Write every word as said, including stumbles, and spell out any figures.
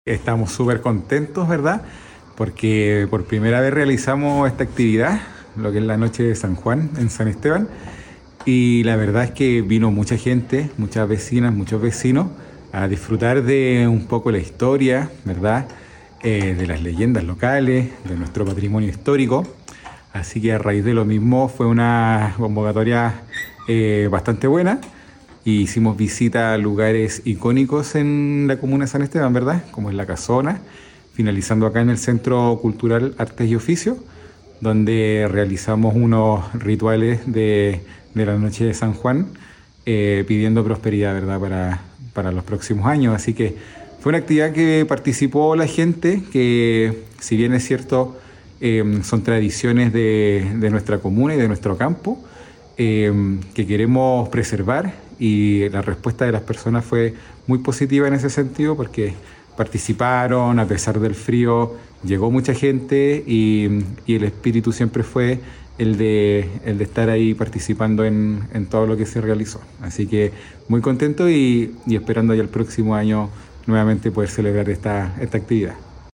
Estamos súper contentos, ¿verdad? Porque por primera vez realizamos esta actividad, lo que es la Noche de San Juan en San Esteban. Y la verdad es que vino mucha gente, muchas vecinas, muchos vecinos, a disfrutar de un poco la historia, ¿verdad? Eh, de las leyendas locales, de nuestro patrimonio histórico. Así que a raíz de lo mismo fue una convocatoria eh, bastante buena. Y hicimos visita a lugares icónicos en la comuna de San Esteban, ¿verdad? Como es La Casona, finalizando acá en el Centro Cultural Artes y Oficios, donde realizamos unos rituales de, de la Noche de San Juan, eh, pidiendo prosperidad, ¿verdad? Para, para los próximos años. Así que fue una actividad que participó la gente, que si bien es cierto, eh, son tradiciones de, de nuestra comuna y de nuestro campo, eh, que queremos preservar, y la respuesta de las personas fue muy positiva en ese sentido porque participaron a pesar del frío, llegó mucha gente y, y el espíritu siempre fue el de, el de estar ahí participando en, en todo lo que se realizó. Así que muy contento y, y esperando ya el próximo año nuevamente poder celebrar esta, esta actividad.